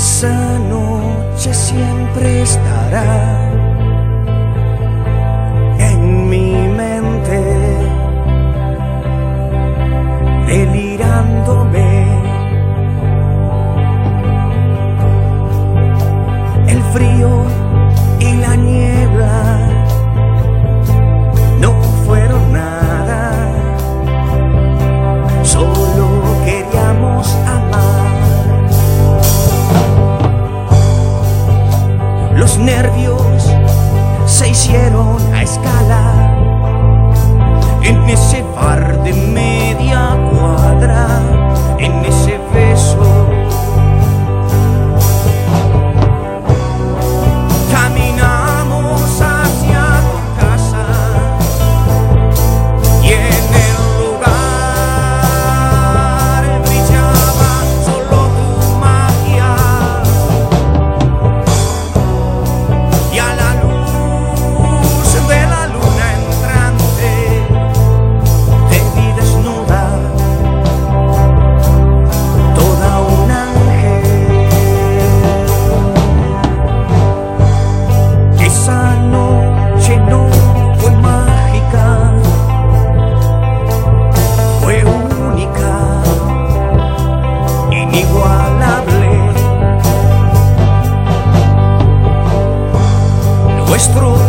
Esa noche siempre estará en mi mente, delirándome. El frío y la niebla no fueron nada, solo queríamos amar. Los nervios se hicieron a escala en ese bar de media cuadra, en ese beso. Caminamos hacia tu casa y en el lugar brillaba solo tu magia. Y a la luz de la luna entrante te vi desnuda, toda un ángel. Esa noche no fue mágica, fue única, inigualable. Nuestro